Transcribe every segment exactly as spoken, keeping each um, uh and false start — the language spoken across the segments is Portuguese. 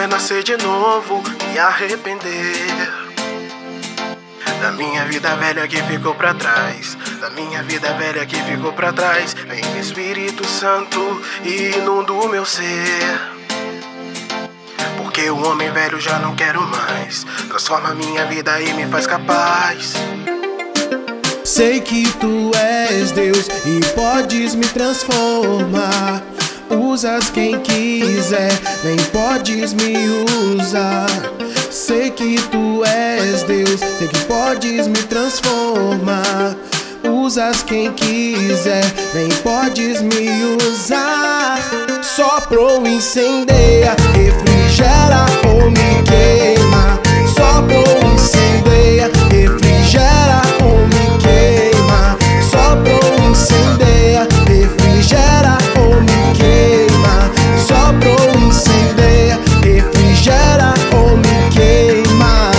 nascer de novo e arrepender da minha vida velha que ficou pra trás, da minha vida velha que ficou pra trás. Vem Espírito Santo e inunda o meu ser, porque o homem velho já não quero mais. Transforma minha vida e me faz capaz. Sei que tu és Deus e podes me transformar. Usas quem quiser, nem podes me usar. Sei que tu és Deus, sei que podes me transformar. Usas quem quiser, nem podes me usar. Sopra ou incendeia, refrigera ou me queima. Sopra ou incendeia, refrigera ou me queima. Sopra ou incendeia, refrigera ou me queima. Sopra ou incendeia, refrigera ou me queima.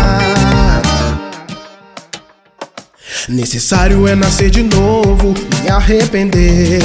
Necessário é nascer de novo e arrepender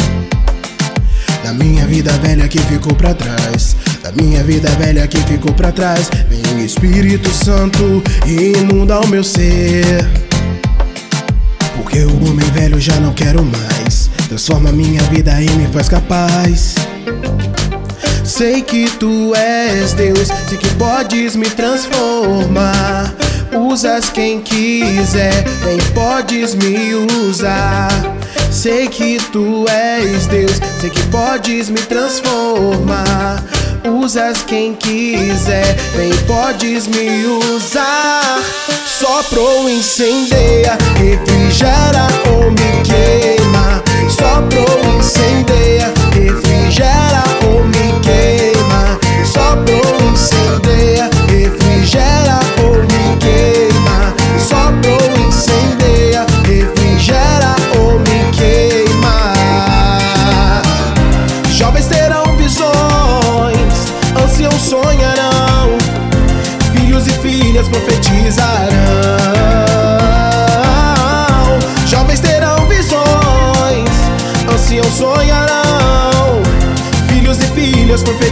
da minha vida velha que ficou pra trás, da minha vida velha que ficou pra trás. Vem Espírito Santo e inunda o meu ser, porque o homem velho já não quero mais. Transforma minha vida e me faz capaz. Sei que tu és Deus, sei que podes me transformar. Usas quem quiser, nem podes me usar. Sei que tu és Deus, sei que podes me transformar. Usas quem quiser, nem podes me usar. Sopra ou incendeia, refrigera ou me queima. Sopra ou incendeia, refrigera ou me queima. Sopra ou incendeia, refrigera ou me queima. Sopra ou incendeia, refrigera ou me queima. Jovens terão visões, anciãos sonharão, filhos e filhas profetizarão. Jovens terão visões, anciãos sonharão, filhos e filhas profetizarão.